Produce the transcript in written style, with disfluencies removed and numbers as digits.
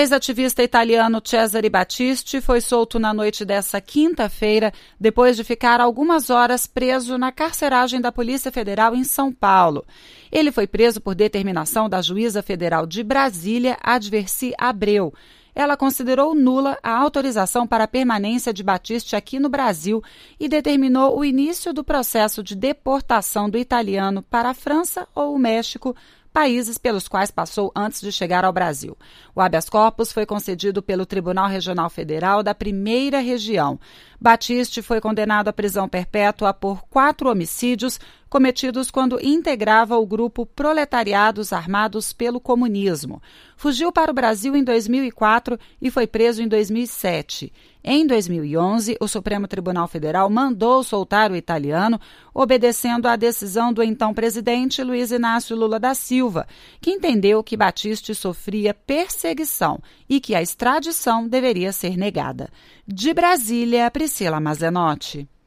ex-ativista italiano Cesare Battisti foi solto na noite dessa quinta-feira, depois de ficar algumas horas preso na carceragem da Polícia Federal em São Paulo. Ele foi preso por determinação da Juíza Federal de Brasília, Adversi Abreu. Ela considerou nula a autorização para a permanência de Battisti aqui no Brasil e determinou o início do processo de deportação do italiano para a França ou o México, países pelos quais passou antes de chegar ao Brasil. O habeas corpus foi concedido pelo Tribunal Regional Federal da Primeira Região. Battisti foi condenado à prisão perpétua por 4 homicídios cometidos quando integrava o grupo Proletariados Armados pelo Comunismo. Fugiu para o Brasil em 2004 e foi preso em 2007. Em 2011, o Supremo Tribunal Federal mandou soltar o italiano, obedecendo à decisão do então presidente Luiz Inácio Lula da Silva, que entendeu que Battisti sofria perseguição e que a extradição deveria ser negada. De Brasília, Priscila Mazenotti.